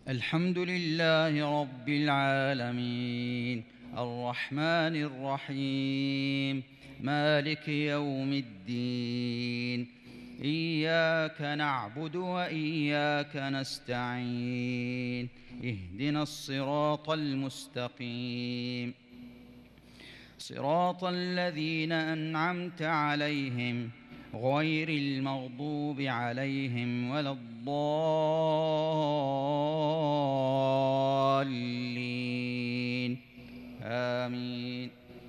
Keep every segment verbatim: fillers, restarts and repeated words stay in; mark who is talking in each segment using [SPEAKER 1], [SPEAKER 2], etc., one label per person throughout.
[SPEAKER 1] الحمد لله رب العالمين الرحمن الرحيم مالك يوم الدين إياك نعبد وإياك نستعين اهدنا الصراط المستقيم صراط الذين أنعمت عليهم غير المغضوب عليهم ولا الضالين آمين.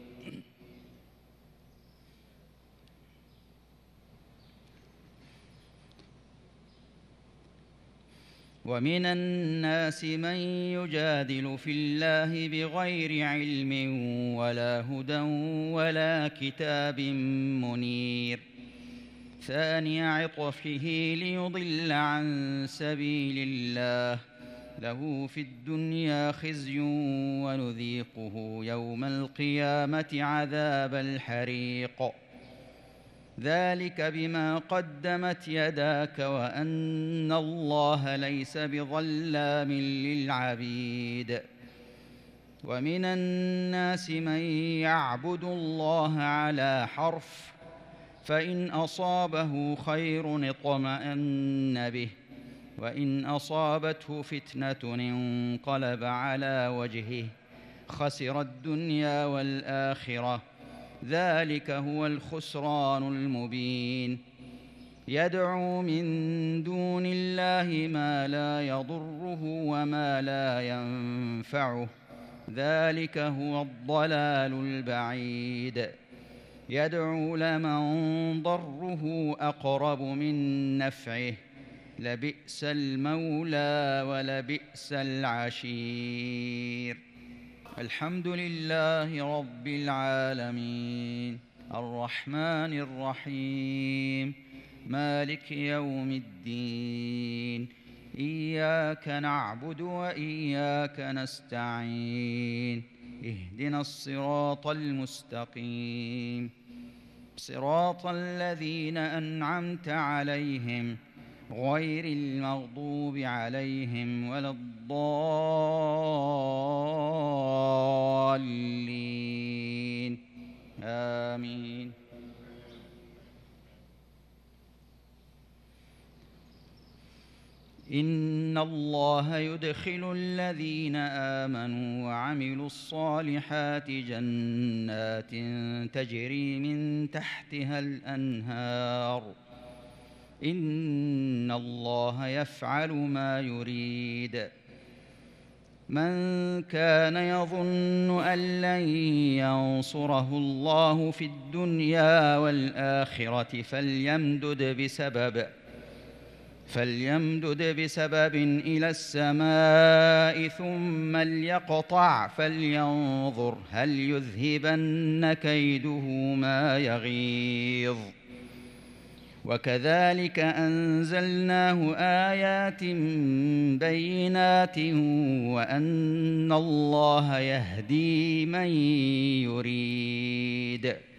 [SPEAKER 1] ومن الناس من يجادل في الله بغير علم ولا هدى ولا كتاب منير ثاني عطفه ليضل عن سبيل الله له في الدنيا خزي ونذيقه يوم القيامة عذاب الحريق ذلك بما قدمت يداك وأن الله ليس بظلام للعبيد. ومن الناس من يعبد الله على حرف فإن أصابه خير اطمأن به وإن أصابته فتنة انقلب على وجهه خسر الدنيا والآخرة ذلك هو الخسران المبين. يدعو من دون الله ما لا يضره وما لا ينفعه ذلك هو الضلال البعيد. يدعو لمن ضره أقرب من نفعه لبئس المولى ولبئس العشير. الحمد لله رب العالمين الرحمن الرحيم مالك يوم الدين إياك نعبد وإياك نستعين اهدنا الصراط المستقيم صراط الذين أنعمت عليهم غير المغضوب عليهم ولا الضالين آمين. إن الله يدخل الذين آمنوا وعملوا الصالحات جنات تجري من تحتها الأنهار إن الله يفعل ما يريد. من كان يظن أن لن ينصره الله في الدنيا والآخرة فليمدد بسبب فليمدد بسبب إلى السماء ثم ليقطع فلينظر هل يذهبن كيده ما يغيظ. وكذلك أنزلناه آيات بينات وأن الله يهدي من يريد.